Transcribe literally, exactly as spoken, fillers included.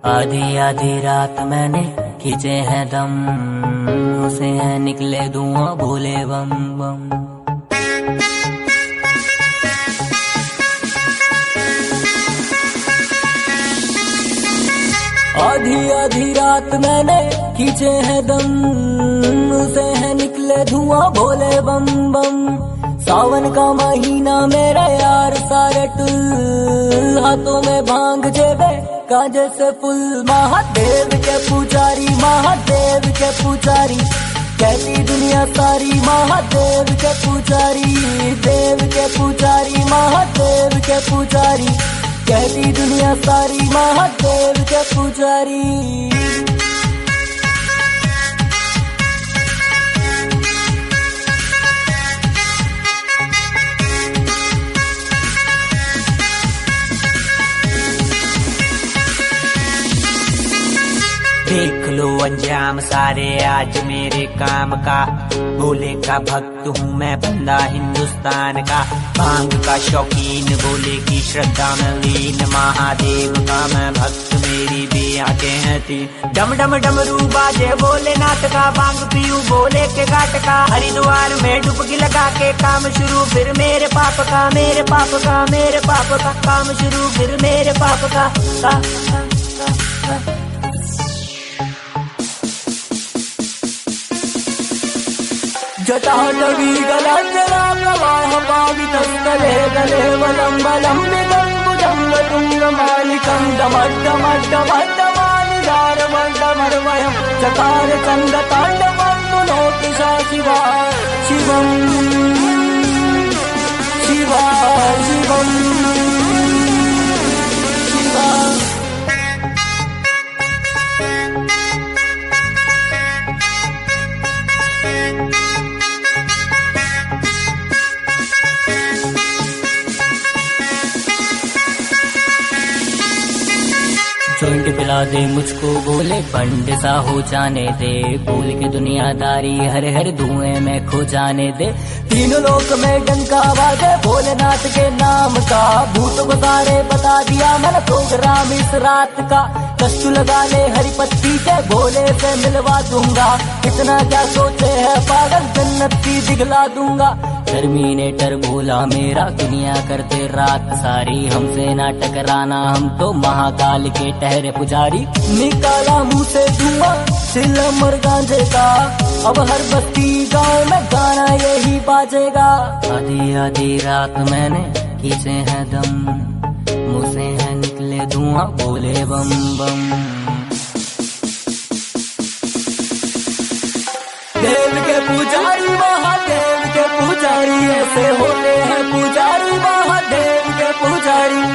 आधी आधी रात मैंने खींचे हैं दम, उसे हैं निकले धुआं भोले बम बम। आधी आधी रात मैंने खींचे हैं दम, उसे हैं निकले धुआं भोले बम बम। सावन का महीना मेरा यार सारे टुल, हाथों में भांग जेबे कांजे से फुल। महादेव के पुजारी, महादेव के पुजारी, कहती दुनिया सारी महादेव के पुजारी। देव के पुजारी, महादेव के पुजारी, कहती दुनिया सारी महादेव के पुजारी। देख लो अंजाम सारे आज मेरे काम का, भोले का भक्त हूँ मैं बंदा हिंदुस्तान का। भांग का शौकीन, भोले की श्रद्धा में लीन, महादेव का मैं भक्त मेरी भी आंखें हैं तीन। डम डम डमरू बाजे भोलेनाथ का, भांग पीऊं भोले के घाट का। हरिद्वार में डुबकी लगा के काम शुरू फिर मेरे पाप का, मेरे पाप का, मेरे पाप का काम शुरू फिर मेरे पाप का, का, का, का, का। जटाटवी गलाजरा प्रवाह पावितस्थले गले वलं बलं विदम्बुजं तुङ्गमालिकं डमड्डमड्डमड्डमड्डमालिदारमड्डमर्वयं चकार चण्डताण्डवं तुनोति सा शिवा शिवं शिवा शिवं शिवा। जॉइंट पिला दे मुझको बोले, बंड सा हो जाने दे, भूल के दुनियादारी हर हर धुएं में खो जाने दे। तीनों लोक में डंका आवाज़ भोलेनाथ के नाम का, भूत को सारे बता दिया मैंने प्रोग्राम इस रात का। कष्ट लगा ले हरी पत्ती के, भोले से मिलवा दूंगा, इतना क्या सोचे है पागल, जन्नत की दिखला दूंगा। टर्मिनेटर भोला मेरा, दुनिया करते रात सारी, हमसे ना टकराना हम तो महाकाल के ठहरे पुजारी। निकाला मुंह से धुआं सिलम और गांजे का, अब हर बस्ती गांव में गाना यही बाजेगा। आधी आधी रात मैंने खींचे हैं दम, मुँह से है निकले धुआं भोले बम बम। देव के पुजारी, महादेव के पुजारी, ऐसे होते हैं पुजारी महादेव के पुजारी।